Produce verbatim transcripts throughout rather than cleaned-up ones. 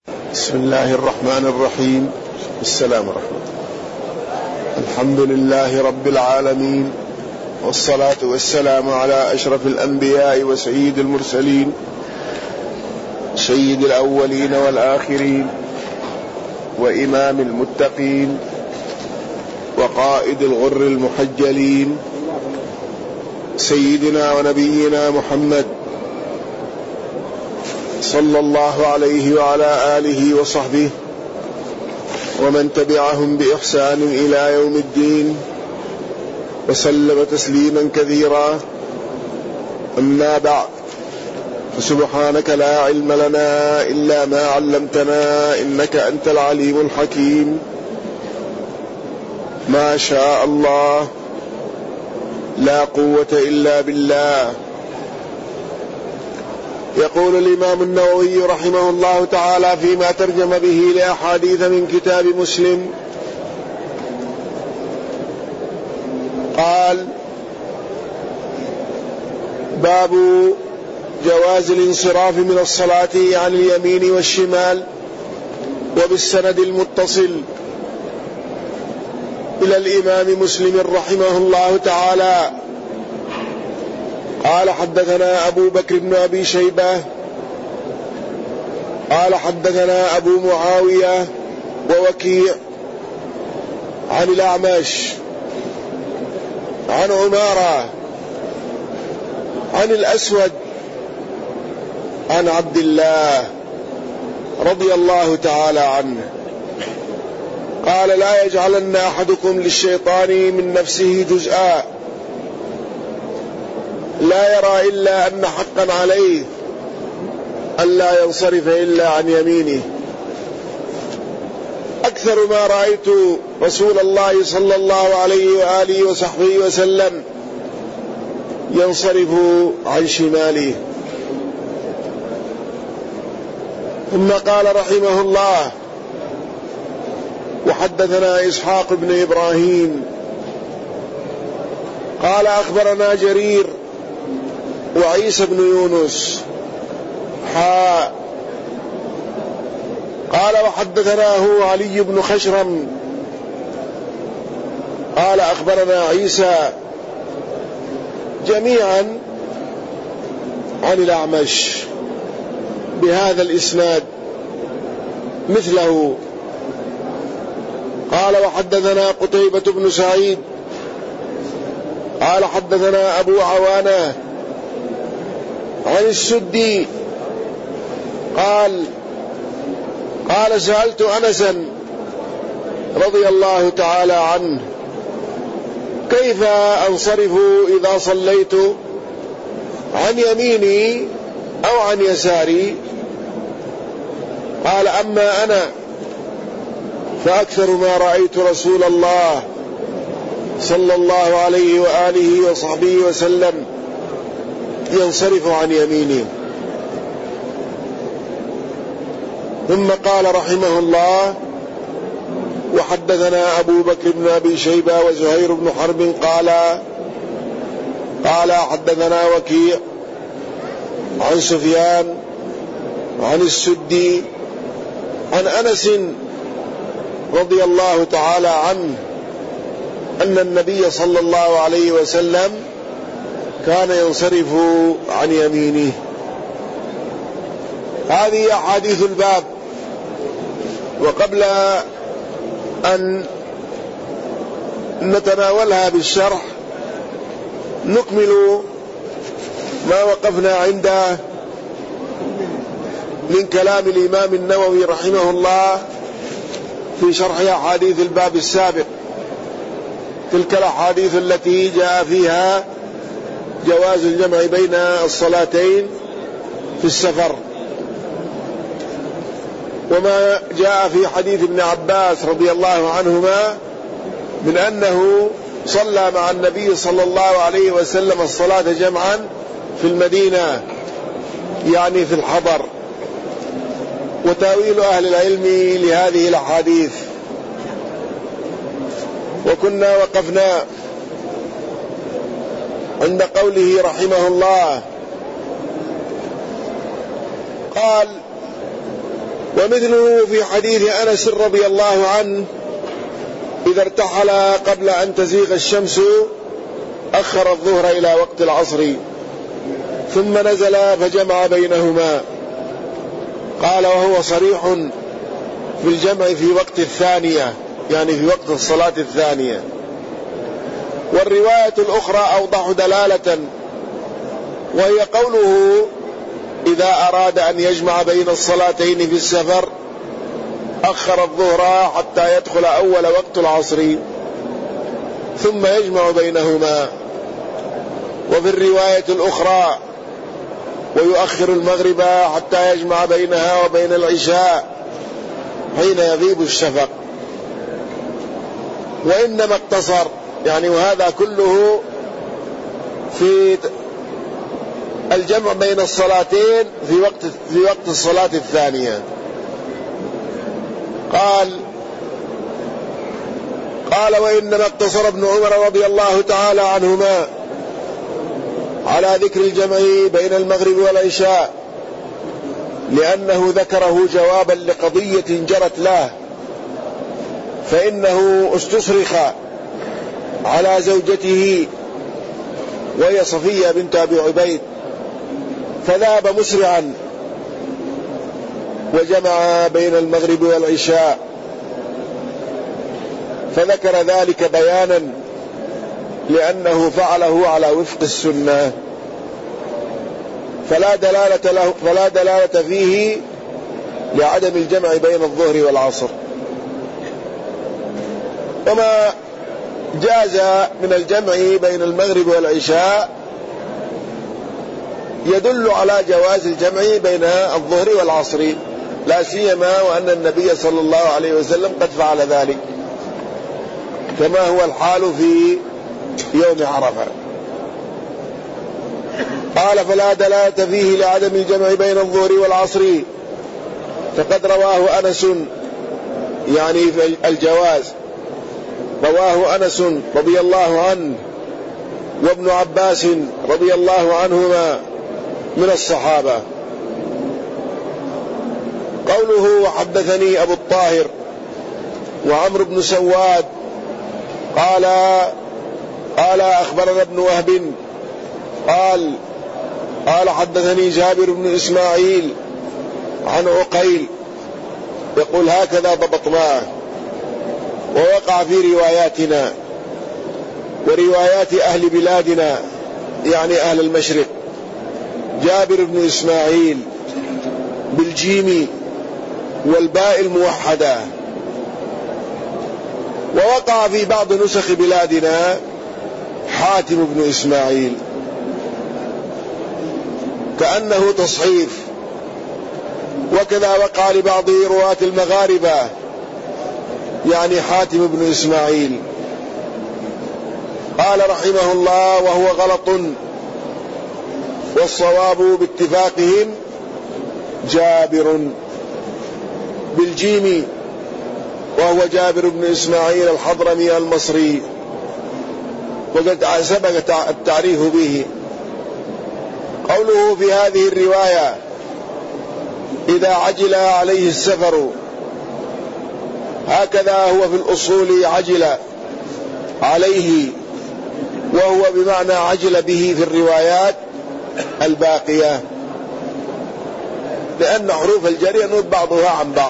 بسم الله الرحمن الرحيم. السلام ورحمة الله. الحمد لله رب العالمين، والصلاة والسلام على أشرف الأنبياء وسيد المرسلين، سيد الأولين والآخرين، وإمام المتقين، وقائد الغر المحجلين، سيدنا ونبينا محمد صلى الله عليه وعلى آله وصحبه ومن تبعهم بإحسان إلى يوم الدين، وسلم تسليما كثيرا. أما بعد، فسبحانك لا علم لنا إلا ما علمتنا إنك أنت العليم الحكيم. ما شاء الله، لا قوة إلا بالله. يقول الإمام النووي رحمه الله تعالى فيما ترجم به لأحاديث من كتاب مسلم، قال: باب جواز الانصراف من الصلاة عن اليمين والشمال، وبالسند المتصل إلى الإمام مسلم رحمه الله تعالى قال: حدثنا أبو بكر بن أبي شيبة قال: حدثنا أبو معاوية ووكيع عن الأعمش عن عمارة عن الأسود عن عبد الله رضي الله تعالى عنه قال: لا يجعلن أحدكم للشيطان من نفسه جزءا، لا يرى إلا أن حقا عليه ألا ينصرف إلا عن يمينه. أكثر ما رأيت رسول الله صلى الله عليه وآله وصحبه وسلم ينصرف عن شماله. ثم قال رحمه الله: وحدثنا إسحاق بن إبراهيم قال: أخبرنا جرير وعيسى بن يونس حاء قال: وحدثناه علي بن خشرم قال: أخبرنا عيسى، جميعا عن الأعمش بهذا الإسناد مثله. قال: وحدثنا قتيبة بن سعيد قال: حدثنا أبو عوانة عن السدي قال: قال: سألت أنسا رضي الله تعالى عنه: كيف أنصرف إذا صليت عن يميني أو عن يساري؟ قال: أما أنا فأكثر ما رأيت رسول الله صلى الله عليه وآله وصحبه وسلم ينصرف عن يمينه. ثم قال رحمه الله: وحدثنا أبو بكر بن أبي شيبة وزهير بن حرب قال قال حدثنا وكيع عن سفيان عن السدي عن أنس رضي الله تعالى عنه أن النبي صلى الله عليه وسلم كان ينصرف عن يمينه. هذه أحاديث الباب. وقبل أن نتناولها بالشرح نكمل ما وقفنا عنده من كلام الإمام النووي رحمه الله في شرح أحاديث الباب السابق، تلك الأحاديث التي جاء فيها جواز الجمع بين الصلاتين في السفر، وما جاء في حديث ابن عباس رضي الله عنهما من أنه صلى مع النبي صلى الله عليه وسلم الصلاة جمعا في المدينة، يعني في الحضر. وتأويل أهل العلم لهذه الأحاديث. وكنا وقفنا عند قوله رحمه الله قال: ومثله في حديث أنس رضي الله عنه: إذا ارتحل قبل أن تزيغ الشمس أخر الظهر إلى وقت العصر ثم نزل فجمع بينهما. قال: وهو صريح في الجمع في وقت الثانية، يعني في وقت الصلاة الثانية. والرواية الأخرى أوضح دلالة، وهي قوله: إذا أراد أن يجمع بين الصلاتين في السفر أخر الظهر حتى يدخل أول وقت العصر ثم يجمع بينهما. وفي الرواية الأخرى: ويؤخر المغرب حتى يجمع بينها وبين العشاء حين يغيب الشفق. وإنما اقتصر، يعني وهذا كله في الجمع بين الصلاتين في وقت في وقت الصلاة الثانية. قال قال وإنما اقتصر ابن عمر رضي الله تعالى عنهما على ذكر الجمع بين المغرب والعشاء، لأنه ذكره جوابا لقضية جرت له، فإنه استصرخ على زوجته وهي صفية بنت أبي عبيد، فذهب مسرعا وجمع بين المغرب والعشاء، فذكر ذلك بيانا لأنه فعله على وفق السنة، فلا دلالة له فلا دلالة فيه لعدم الجمع بين الظهر والعصر. وما جاز من الجمع بين المغرب والعشاء يدل على جواز الجمع بين الظهر والعصر، لا سيما وأن النبي صلى الله عليه وسلم قد فعل ذلك، كما هو الحال في يوم عرفة. قال: فلا دلالة فيه لعدم الجمع بين الظهر والعصر، فقد رواه أنس، يعني في الجواز، رواه أنس رضي الله عنه وابن عباس رضي الله عنهما من الصحابة. قوله: وحدثني أبو الطاهر وعمرو بن سواد قال قال أخبرنا ابن وهب قال قال حدثني جابر بن إسماعيل عن عقيل، يقول: هكذا ضبطناه، ووقع في رواياتنا وروايات أهل بلادنا، يعني أهل المشرق، جابر بن إسماعيل بالجيم والباء الموحدة. ووقع في بعض نسخ بلادنا حاتم بن إسماعيل، كأنه تصحيف، وكذا وقع لبعض رواة المغاربة، يعني حاتم بن إسماعيل. قال رحمه الله: وهو غلط، والصواب باتفاقهم جابر بالجيم، وهو جابر بن إسماعيل الحضرمي المصري، وقد سبق التعريف به. قوله في هذه الرواية: إذا عجل عليه السفر، هكذا هو في الأصول عجل عليه، وهو بمعنى عجل به في الروايات الباقية، لأن حروف الجر ينوب بعضها عن بعض.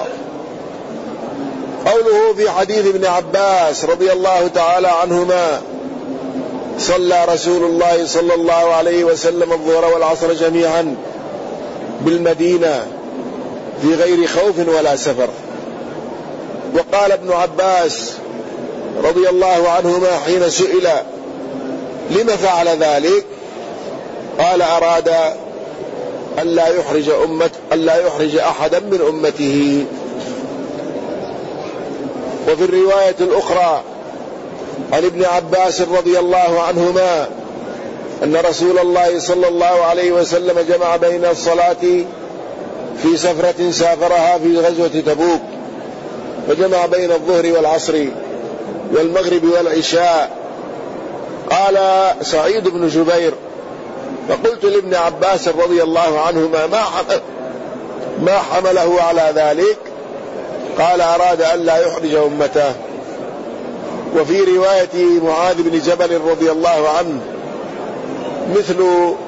قوله في حديث ابن عباس رضي الله تعالى عنهما: صلى رسول الله صلى الله عليه وسلم الظهر والعصر جميعا بالمدينة في غير خوف ولا سفر. وقال ابن عباس رضي الله عنهما حين سئل لم فعل ذلك، قال: أراد ألا يحرج أمة ألا يحرج أحدا من أمته. وفي الرواية الأخرى عن ابن عباس رضي الله عنهما أن رسول الله صلى الله عليه وسلم جمع بين الصلاة في سفرة سافرها في غزوة تبوك، فجمع بين الظهر والعصر والمغرب والعشاء. قال سعيد بن جبير: فقلت لابن عباس رضي الله عنهما: ما حمل ما حمله على ذلك؟ قال أراد أن لا يحرج أمته. وفي رواية معاذ بن جبل رضي الله عنه مثل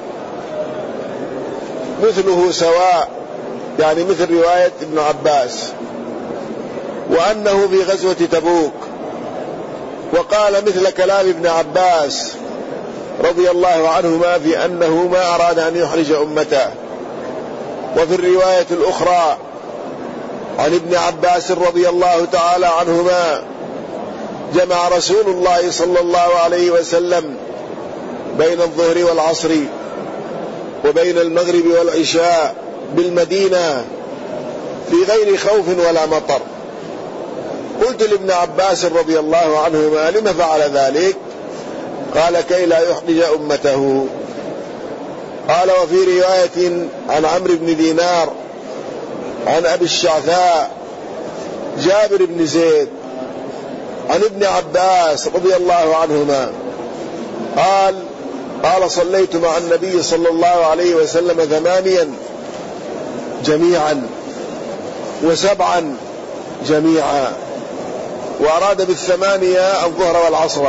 مثله سواء، يعني مثل رواية ابن عباس، وأنه في غزوة تبوك، وقال مثل كلام ابن عباس رضي الله عنهما في أنه ما أراد أن يحرج أمته. وفي الرواية الأخرى عن ابن عباس رضي الله تعالى عنهما جمع رسول الله صلى الله عليه وسلم بين الظهر والعصر وبين المغرب والعشاء بالمدينة في غير خوف ولا مطر. قلت لابن عباس رضي الله عنهما لم فعل ذلك؟ قال كي لا يحرج أمته. قال وفي رواية عن عمرو بن دينار عن أبي الشعثاء جابر بن زيد عن ابن عباس رضي الله عنهما قال قال صليت مع النبي صلى الله عليه وسلم ثمانيا جميعا وسبعا جميعا، وأراد بالثمانية الظهر والعصر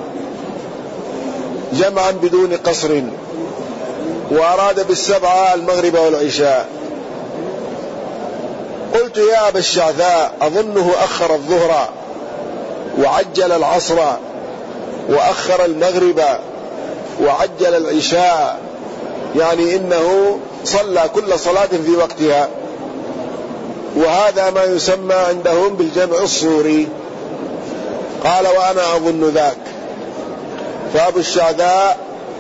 جمعا بدون قصر، وأراد بالسبعة المغرب والعشاء. قلت يا أبا الشعثاء أظنه أخر الظهر وعجل العصر وأخر المغرب وعجل العشاء، يعني إنه صلى كل صلاة في وقتها، وهذا ما يسمى عندهم بالجمع الصوري. قال وأنا أظن ذاك. فأبو الشعثاء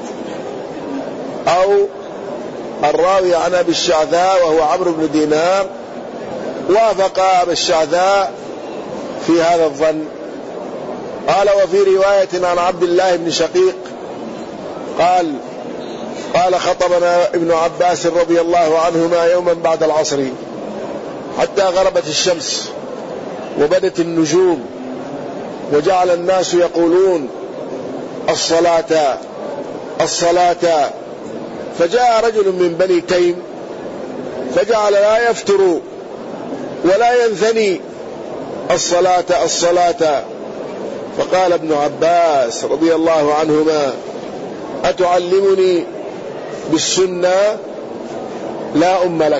أو الراوي عن أبي الشعثاء وهو عمرو بن دينار وافق أبا الشعثاء في هذا الظن. قال وفي رواية عن عبد الله بن شقيق قال قال خطبنا ابن عباس رضي الله عنهما يوما بعد العصر حتى غربت الشمس وبدت النجوم، وجعل الناس يقولون الصلاة الصلاة، فجاء رجل من بني تيم فجعل لا يفتر ولا ينثني الصلاة الصلاة. فقال ابن عباس رضي الله عنهما أتعلمني بالسنة؟ لا أم لك.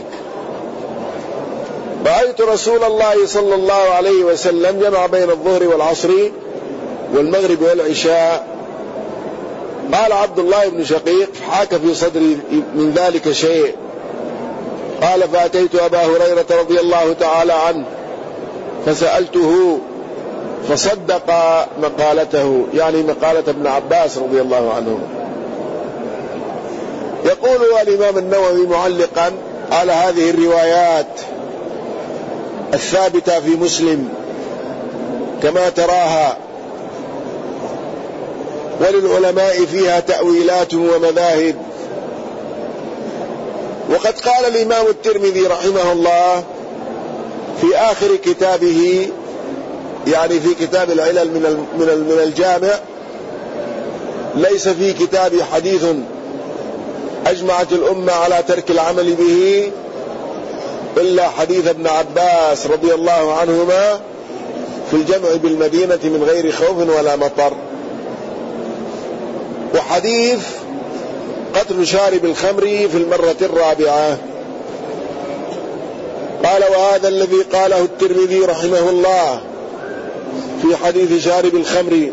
رأيت رسول الله صلى الله عليه وسلم جمع بين الظهر والعصر والمغرب والعشاء. قال عبد الله بن شقيق حاك في صدري من ذلك شيء. قال فأتيت أبا هريرة رضي الله تعالى عنه فسألته فصدق مقالته، يعني مقالة ابن عباس رضي الله عنه. يقول الإمام النووي معلقا على هذه الروايات الثابتة في مسلم كما تراها، وللعلماء فيها تأويلات ومذاهب. وقد قال الإمام الترمذي رحمه الله في آخر كتابه، يعني في كتاب العلل من من الجامع: ليس في كتابي حديث أجمعت الأمة على ترك العمل به إلا حديث ابن عباس رضي الله عنهما في الجمع بالمدينة من غير خوف ولا مطر، وحديث قتل شارب الخمر في المرة الرابعة. قال وهذا الذي قاله الترمذي رحمه الله في حديث شارب الخمر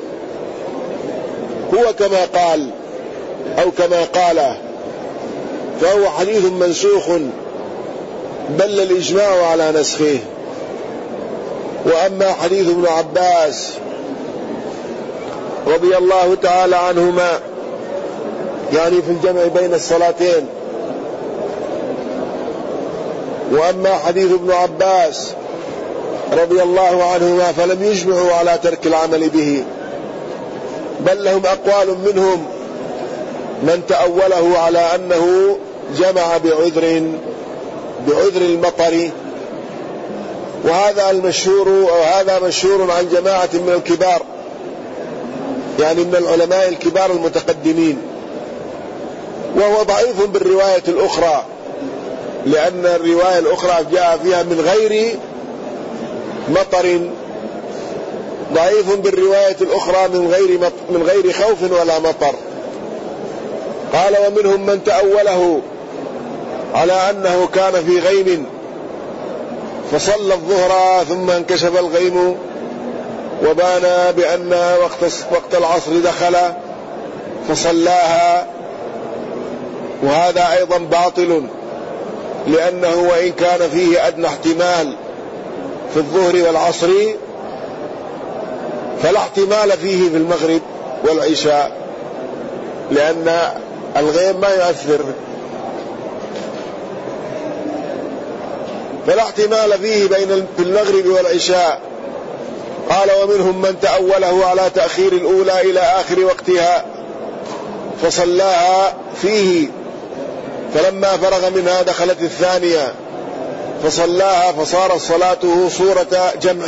هو كما قال أو كما قاله، فهو حديث منسوخ بل الإجماع على نسخه. وأما حديث ابن عباس رضي الله تعالى عنهما يعني في الجمع بين الصلاتين، وأما حديث ابن عباس رضي الله عنهما فلم يجمعوا على ترك العمل به، بل لهم أقوال منهم من تأوله على أنه جمع بعذر بعذر المطر، وهذا المشهور أو هذا مشهور عن جماعة من الكبار، يعني من العلماء الكبار المتقدمين، وهو ضعيف بالرواية الأخرى لأن الرواية الأخرى جاء فيها من غير مطر، ضعيف بالرواية الأخرى من غير من غير خوف ولا مطر. قال ومنهم من تأوله على أنه كان في غيم فصلى الظهر ثم انكشف الغيم وبان بأن وقت وقت العصر دخل فصلاها، وهذا أيضا باطل، لأنه وإن كان فيه أدنى احتمال في الظهر والعصر فلا احتمال فيه في المغرب والعشاء، لأن الغيم ما يؤثر، فلا احتمال فيه بين في المغرب والعشاء. قال ومنهم من تأوله على تأخير الأولى إلى آخر وقتها فصلاها فيه، فلما فرغ منها دخلت الثانية فصلاها فصارت صلاته صورة جمع،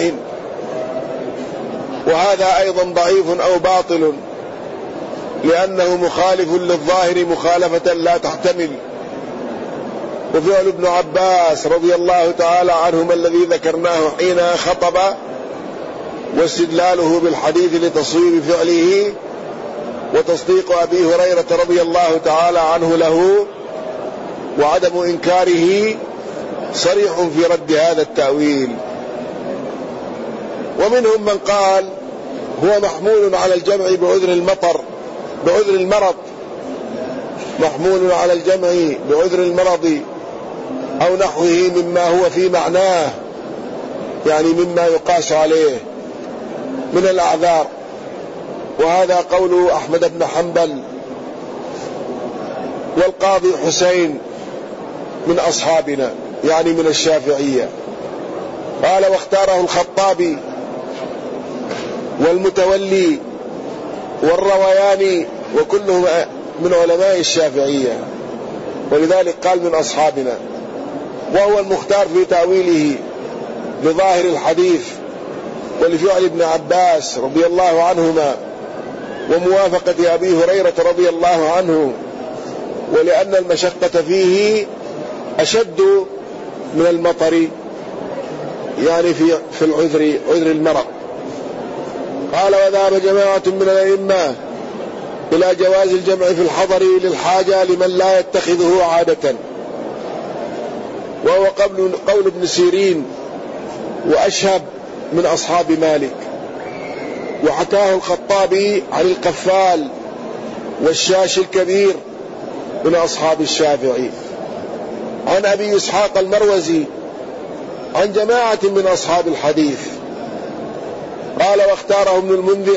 وهذا أيضا ضعيف أو باطل، لأنه مخالف للظاهر مخالفة لا تحتمل. وفعل ابن عباس رضي الله تعالى عنهما الذي ذكرناه حين خطب، واستدلاله بالحديث لتصويب فعله، وتصديق أبي هريرة رضي الله تعالى عنه له، وعدم إنكاره صريح في رد هذا التأويل. ومنهم من قال هو محمول على الجمع بعذر المطر بعذر المرض محمول على الجمع بعذر المرض أو نحوه مما هو في معناه، يعني مما يقاس عليه من الأعذار، وهذا قول أحمد بن حنبل والقاضي حسين من أصحابنا، يعني من الشافعية. قال واختاره الخطابي والمتولي والروياني وكلهم من علماء الشافعية، ولذلك قال من أصحابنا، وهو المختار في تأويله لظاهر الحديث ولفعل ابن عباس رضي الله عنهما وموافقة أبي هريرة رضي الله عنه، ولأن المشقة فيه أشد من المطر، يعني في في العذر عذر المرض. قال وذهب جماعة من الأئمة إلى جواز الجمع في الحضر للحاجة لمن لا يتخذه عادة، وهو قول, قول ابن سيرين وأشهب من أصحاب مالك، وحكاه الخطابي عن القفال والشاش الكبير من أصحاب الشافعي، عن أبي إسحاق المروزي، عن جماعة من أصحاب الحديث. قال واختاره ابن المنذر،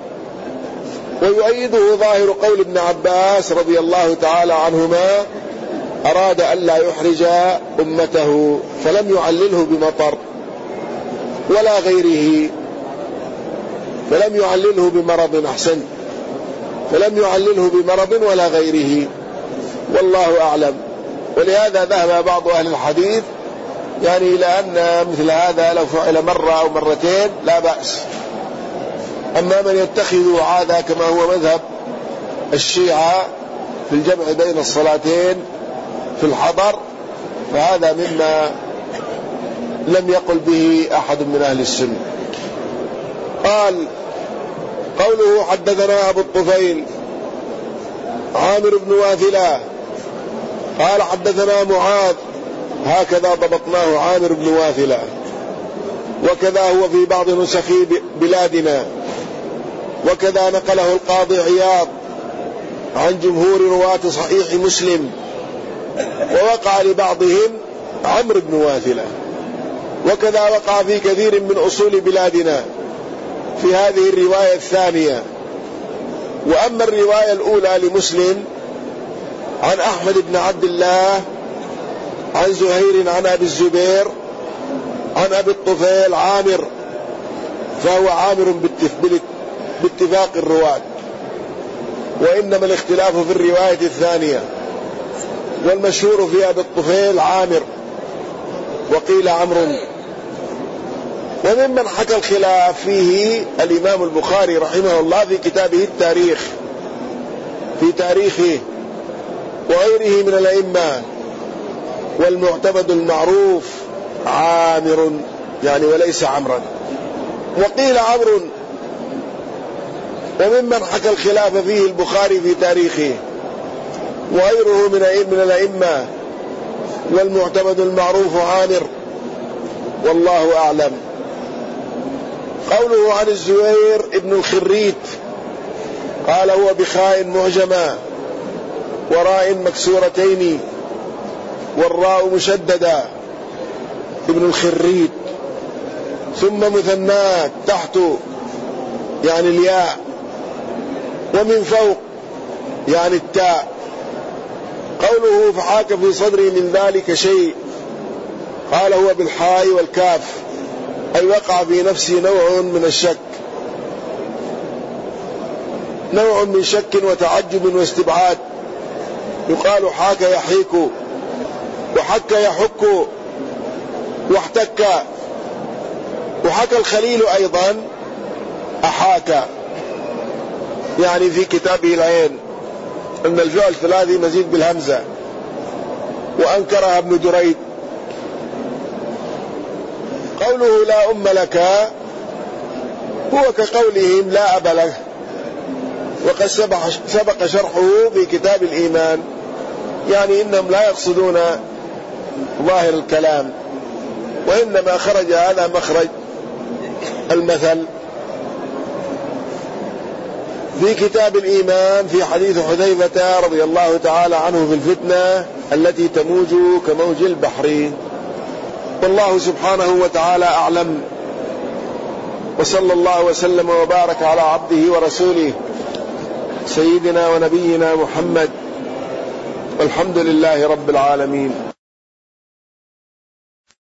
ويؤيده ظاهر قول ابن عباس رضي الله تعالى عنهما، أراد أن لا يحرج أمته فلم يعلله بمطر ولا غيره، فلم يعلله بمرض، أحسن، فلم يعلله بمرض ولا غيره، والله أعلم. ولهذا ذهب بعض أهل الحديث يعني إلى أن مثل هذا لو فعل مرة أو مرتين لا بأس، أما من يتخذ عادة كما هو مذهب الشيعة في الجمع بين الصلاتين في الحضر، فهذا مما لم يقل به أحد من أهل السنة. قال قوله حدثنا أبو الطفيل عامر بن واثلة قال حدثنا معاذ، هكذا ضبطناه عامر بن واثلة، وكذا هو في بعض نسخ بلادنا، وكذا نقله القاضي عياض عن جمهور رواة صحيح مسلم، ووقع لبعضهم عمرو بن واثلة، وكذا وقع في كثير من أصول بلادنا في هذه الرواية الثانية. وأما الرواية الأولى لمسلم عن أحمد بن عبد الله عن زهير عن أبي الزبير عن أبي الطفيل عامر، فهو عامر باتفاق الرواة، وإنما الاختلاف في الرواية الثانية، والمشهور في أبي الطفيل عامر وقيل عمرو. وممن حكى الخلاف فيه الإمام البخاري رحمه الله في كتابه التاريخ، في تاريخه، وغيره من الأئمة، والمعتمد المعروف عامر يعني وليس عمرا. وقيل عمرو، وممن حكى الخلاف فيه البخاري في تاريخه وغيره من الأئمة، والمعتمد المعروف عامر والله أعلم. قوله عن الزبير ابن الخريت قال هو بخاء معجمة وراء مكسورتين والراء مشددة، ابن الخريت، ثم مثنات تحت يعني الياء، ومن فوق يعني التاء. قوله فحاك في صدري من ذلك شيء قال هو بالحاء والكاف، أي وقع في نفسي نوع من الشك، نوع من شك وتعجب واستبعاد. يقال حاك يحيك، وحك يحك، واحتك. وحكى الخليل أيضا أحاك، يعني في كتابه العين أن الفعل الثلاثي مزيد بالهمزة، وأنكرها ابن دريد. قوله لا أم لك هو كقولهم لا أب له، وقد سبق شرحه في كتاب الإيمان، يعني إنهم لا يقصدون ظاهر الكلام، وإنما خرج هذا مخرج المثل. في كتاب الإيمان في حديث حذيفة رضي الله تعالى عنه في الفتنة التي تموج كموج البحر. والله سبحانه وتعالى أعلم، وصلى الله وسلم وبارك على عبده ورسوله سيدنا ونبينا محمد، والحمد لله رب العالمين.